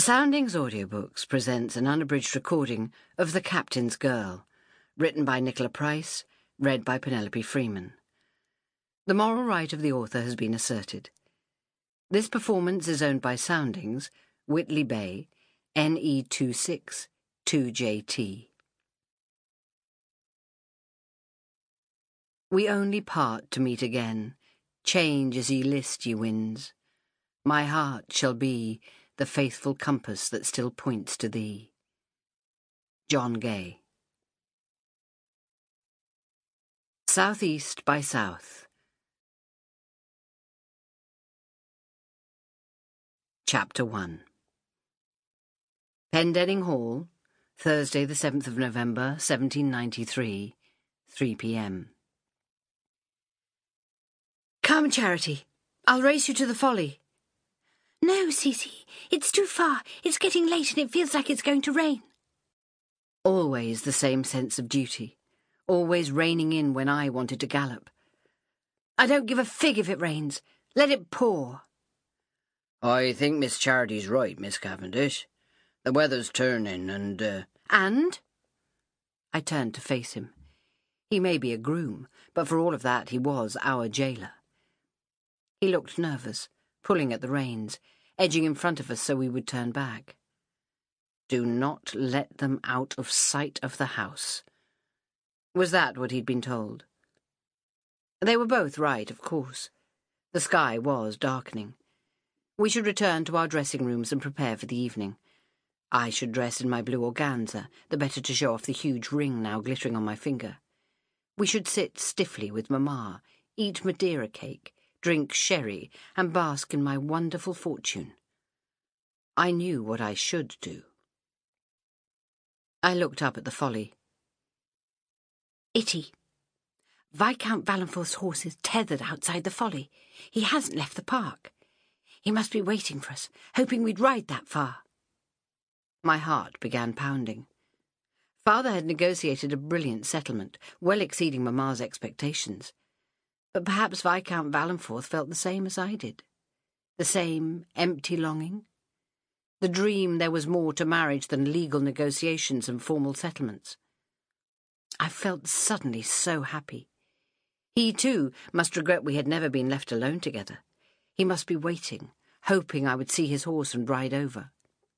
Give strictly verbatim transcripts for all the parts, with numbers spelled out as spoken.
Soundings Audiobooks presents an unabridged recording of The Captain's Girl, written by Nicola Price, read by Penelope Freeman. The moral right of the author has been asserted. This performance is owned by Soundings, Whitley Bay, N E two six two J T. We only part to meet again. Change as ye list, ye winds. My heart shall be the faithful compass that still points to thee. John Gay. Southeast by South. Chapter one. Pendenning Hall, Thursday the seventh of November, seventeen ninety-three, three p m. Come, Charity. I'll race you to the Folly. No, Cece, it's too far. It's getting late and it feels like it's going to rain. Always the same sense of duty. Always reining in when I wanted to gallop. I don't give a fig if it rains. Let it pour. I think Miss Charity's right, Miss Cavendish. The weather's turning and, uh... And? I turned to face him. He may be a groom, but for all of that he was our jailer. He looked nervous, pulling at the reins, edging in front of us so we would turn back. Do not let them out of sight of the house. Was that what he'd been told? They were both right, of course. The sky was darkening. We should return to our dressing rooms and prepare for the evening. I should dress in my blue organza, the better to show off the huge ring now glittering on my finger. We should sit stiffly with Mamma, eat Madeira cake, drink sherry, and bask in my wonderful fortune. I knew what I should do. I looked up at the Folly. Itty. Viscount Valanforth's horse is tethered outside the Folly. He hasn't left the park. He must be waiting for us, hoping we'd ride that far. My heart began pounding. Father had negotiated a brilliant settlement, well exceeding Mamma's expectations. But perhaps Viscount Valanforth felt the same as I did. The same empty longing. The dream there was more to marriage than legal negotiations and formal settlements. I felt suddenly so happy. He, too, must regret we had never been left alone together. He must be waiting, hoping I would see his horse and ride over.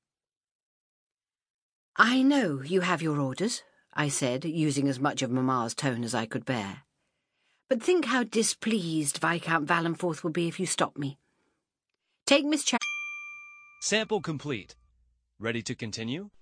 I know you have your orders, I said, using as much of Mamma's tone as I could bear. But think how displeased Viscount Valanforth will be if you stop me. Take Miss Ch... Sample complete. Ready to continue?